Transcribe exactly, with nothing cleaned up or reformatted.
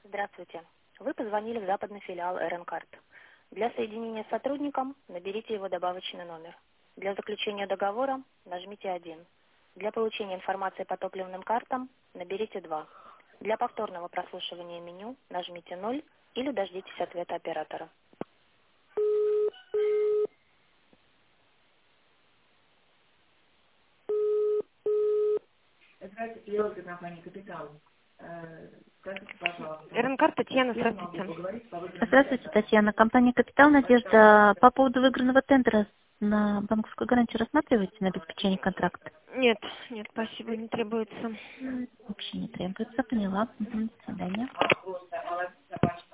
Здравствуйте. Вы позвонили в западный филиал эр эн карт. Для соединения с сотрудником наберите его добавочный номер. Для заключения договора нажмите один. Для получения информации по топливным картам наберите два. Для повторного прослушивания меню нажмите ноль или дождитесь ответа оператора. Здравствуйте, клиенты компании «Капитал». Э, Скажите, пожалуйста, эр эн карт Татьяна, я могу здравствуйте. поговорить по выигранному Здравствуйте, тендеру? Татьяна. Компания «Капитал». Надежда. По поводу выигранного тендера на банковскую гарантию рассматриваете на обеспечение контракта? Нет, нет, спасибо, не требуется. Вообще не требуется, поняла. Мгм, до свидания. Просто, а у вас собачка